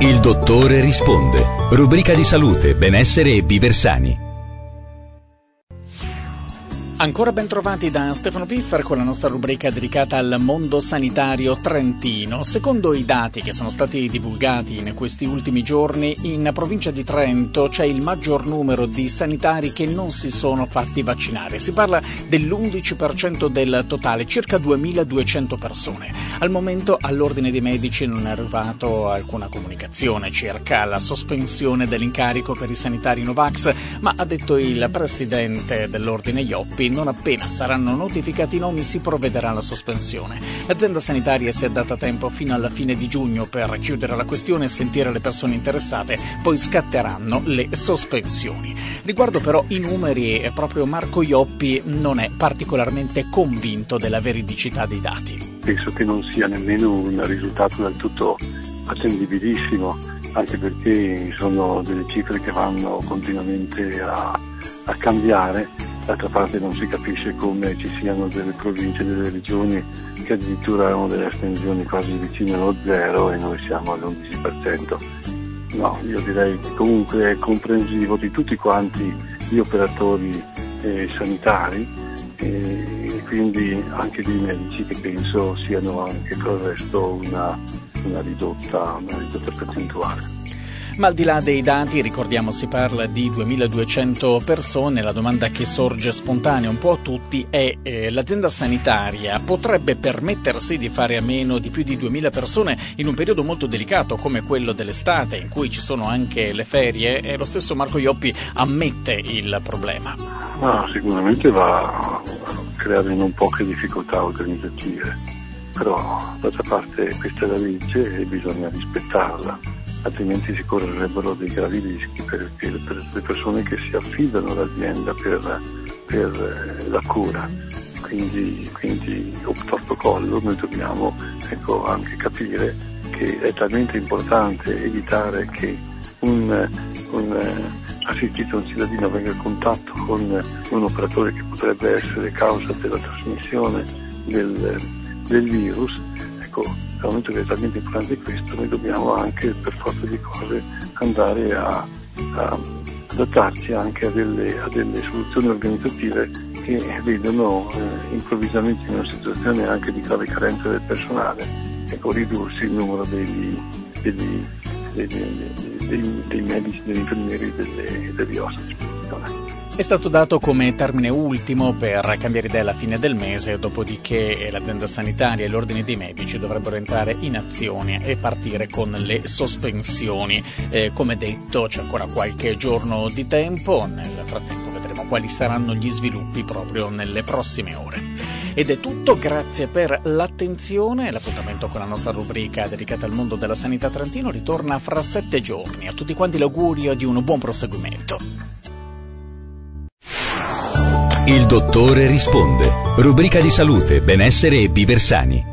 Il dottore risponde. Rubrica di salute, benessere e viver sani. Ancora ben trovati da Stefano Piffer con la nostra rubrica dedicata al mondo sanitario trentino. Secondo i dati che sono stati divulgati in questi ultimi giorni, in provincia di Trento c'è il maggior numero di sanitari che non si sono fatti vaccinare. Si parla dell'11% del totale, circa 2.200 persone. Al momento all'Ordine dei Medici non è arrivato alcuna comunicazione circa la sospensione dell'incarico per i sanitari Novax, ma ha detto il presidente dell'Ordine Ioppi: non appena saranno notificati i nomi si provvederà alla sospensione. L'azienda sanitaria si è data tempo fino alla fine di giugno per chiudere la questione e sentire le persone interessate, poi scatteranno le sospensioni. Riguardo però i numeri, proprio Marco Ioppi non è particolarmente convinto della veridicità dei dati. Penso che non sia nemmeno un risultato del tutto attendibilissimo, anche perché sono delle cifre che vanno continuamente a cambiare. D'altra parte non si capisce come ci siano delle province, delle regioni che addirittura hanno delle astensioni quasi vicine allo zero e noi siamo all'11%. No, io direi che comunque è comprensivo di tutti quanti gli operatori sanitari e quindi anche dei medici, che penso siano anche per il resto una ridotta percentuale. Ma al di là dei dati, ricordiamo, si parla di 2.200 persone. La domanda che sorge spontanea un po' a tutti è l'azienda sanitaria potrebbe permettersi di fare a meno di più di 2.000 persone in un periodo molto delicato come quello dell'estate, in cui ci sono anche le ferie? E lo stesso Marco Ioppi ammette il problema. No, sicuramente va a creare non poche difficoltà organizzative, però d'altra parte questa è la legge e bisogna rispettarla, altrimenti si correrebbero dei gravi rischi per le persone che si affidano all'azienda per la cura. Quindi obtorto collo noi dobbiamo anche capire che è talmente importante evitare che un assistito, un cittadino venga in contatto con un operatore che potrebbe essere causa della trasmissione del virus. Dal momento che è talmente importante questo, noi dobbiamo anche per forza di cose andare a adattarci anche a delle soluzioni organizzative che vedono improvvisamente in una situazione anche di grave carenza del personale ridursi il numero dei medici, degli infermieri, degli ospiti. È stato dato come termine ultimo per cambiare idea alla fine del mese, dopodiché l'azienda sanitaria e l'ordine dei medici dovrebbero entrare in azione e partire con le sospensioni. Come detto, c'è ancora qualche giorno di tempo, nel frattempo vedremo quali saranno gli sviluppi proprio nelle prossime ore. Ed è tutto, grazie per l'attenzione. L'appuntamento con la nostra rubrica dedicata al mondo della sanità trentino ritorna fra 7 giorni. A tutti quanti l'augurio di un buon proseguimento. Il dottore risponde. Rubrica di salute, benessere e viver sani.